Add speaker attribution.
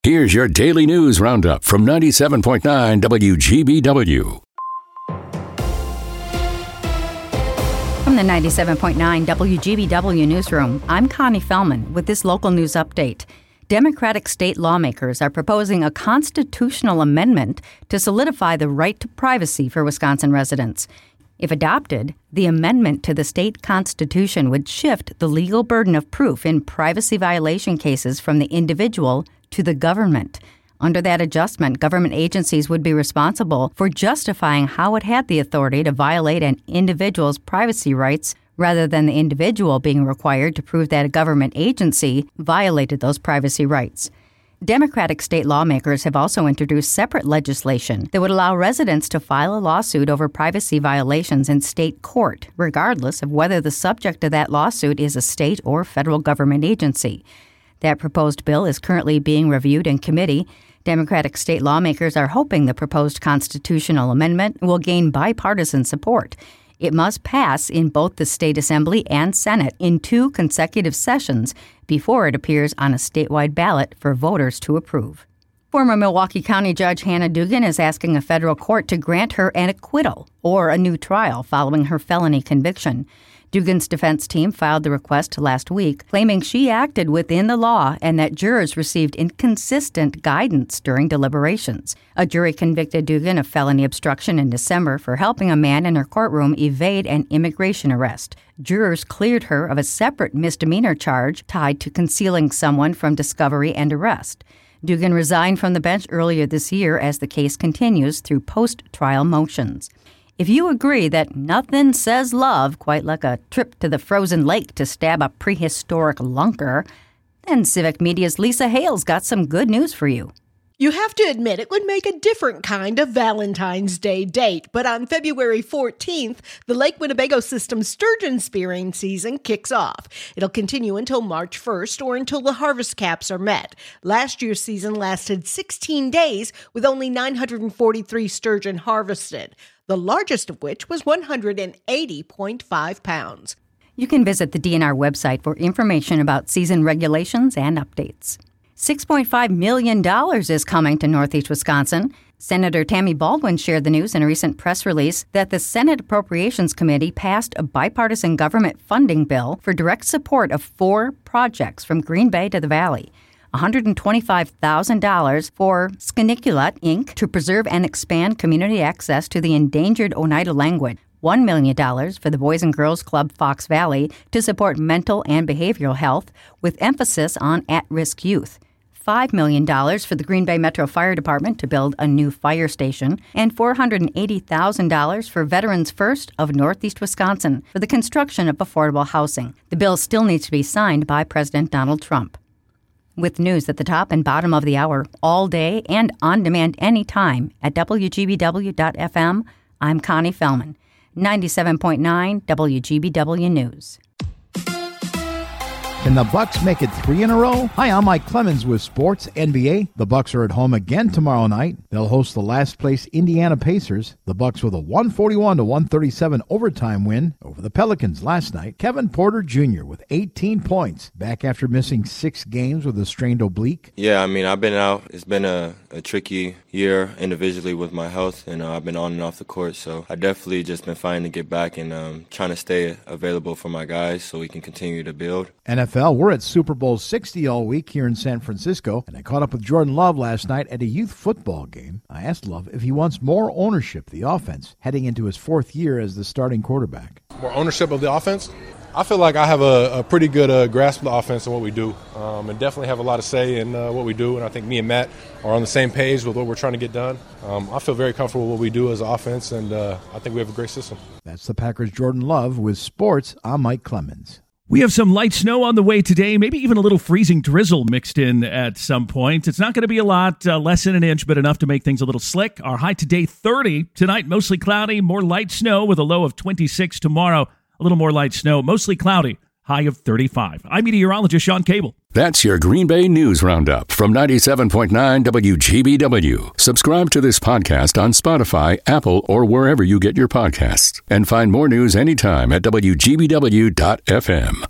Speaker 1: Here's your daily news roundup from 97.9 WGBW.
Speaker 2: From the 97.9 WGBW newsroom, I'm Connie Fellman with this local news update. Democratic state lawmakers are proposing a constitutional amendment to solidify the right to privacy for Wisconsin residents. If adopted, the amendment to the state constitution would shift the legal burden of proof in privacy violation cases from the individual to the government. Under that adjustment, government agencies would be responsible for justifying how it had the authority to violate an individual's privacy rights rather than the individual being required to prove that a government agency violated those privacy rights. Democratic state lawmakers have also introduced separate legislation that would allow residents to file a lawsuit over privacy violations in state court, regardless of whether the subject of that lawsuit is a state or federal government agency. That proposed bill is currently being reviewed in committee. Democratic state lawmakers are hoping the proposed constitutional amendment will gain bipartisan support. It must pass in both the state assembly and Senate in 2 consecutive sessions before it appears on a statewide ballot for voters to approve. Former Milwaukee County Judge Hannah Dugan is asking a federal court to grant her an acquittal or a new trial following her felony conviction. Dugan's defense team filed the request last week, claiming she acted within the law and that jurors received inconsistent guidance during deliberations. A jury convicted Dugan of felony obstruction in December for helping a man in her courtroom evade an immigration arrest. Jurors cleared her of a separate misdemeanor charge tied to concealing someone from discovery and arrest. Dugan resigned from the bench earlier this year as the case continues through post-trial motions. If you agree that nothing says love quite like a trip to the frozen lake to stab a prehistoric lunker, then Civic Media's Lisa Hale's got some good news for you.
Speaker 3: You have to admit it would make a different kind of Valentine's Day date, but on February 14th, the Lake Winnebago System sturgeon spearing season kicks off. It'll continue until March 1st or until the harvest caps are met. Last year's season lasted 16 days with only 943 sturgeon harvested, the largest of which was 180.5 pounds.
Speaker 2: You can visit the DNR website for information about season regulations and updates. $6.5 million is coming to Northeast Wisconsin. Senator Tammy Baldwin shared the news in a recent press release that the Senate Appropriations Committee passed a bipartisan government funding bill for direct support of 4 projects from Green Bay to the Valley. $125,000 for Skinnicula, Inc. to preserve and expand community access to the endangered Oneida language. $1 million for the Boys and Girls Club Fox Valley to support mental and behavioral health with emphasis on at-risk youth. $5 million for the Green Bay Metro Fire Department to build a new fire station, and $480,000 for Veterans First of Northeast Wisconsin for the construction of affordable housing. The bill still needs to be signed by President Donald Trump. With news at the top and bottom of the hour, all day and on demand anytime at WGBW.FM, I'm Connie Fellman, 97.9 WGBW News.
Speaker 4: Can the Bucks make it 3 in a row? Hi, I'm Mike Clemens with Sports NBA. The Bucks are at home again tomorrow night. They'll host the last-place Indiana Pacers. The Bucks with a 141-137 overtime win over the Pelicans last night. Kevin Porter Jr. with 18 points, back after missing 6 games with a strained oblique.
Speaker 5: Yeah, I've been out. It's been a tricky year individually with my health, and I've been on and off the court, so I definitely just been fighting to get back and trying to stay available for my guys so we can continue to build.
Speaker 4: NFL, we're at Super Bowl 60 all week here in San Francisco, and I caught up with Jordan Love last night at a youth football game. I asked Love if he wants more ownership of the offense heading into his 4th year as the starting quarterback.
Speaker 6: More ownership of the offense? I feel like I have a pretty good grasp of the offense and what we do, and definitely have a lot of say in what we do, and I think me and Matt are on the same page with what we're trying to get done. I feel very comfortable with what we do as an offense, and I think we have a great system. That's
Speaker 4: the Packers' Jordan Love with Sports. I'm Mike Clemens.
Speaker 7: We have some light snow on the way today, maybe even a little freezing drizzle mixed in at some point. It's not going to be a lot, less than an inch, but enough to make things a little slick. Our high today, 30. Tonight, mostly cloudy, more light snow with a low of 26 tomorrow. A little more light snow, mostly cloudy, high of 35. I'm meteorologist Sean Cable.
Speaker 1: That's your Green Bay News Roundup from 97.9 WGBW. Subscribe to this podcast on Spotify, Apple, or wherever you get your podcasts. And find more news anytime at WGBW.FM.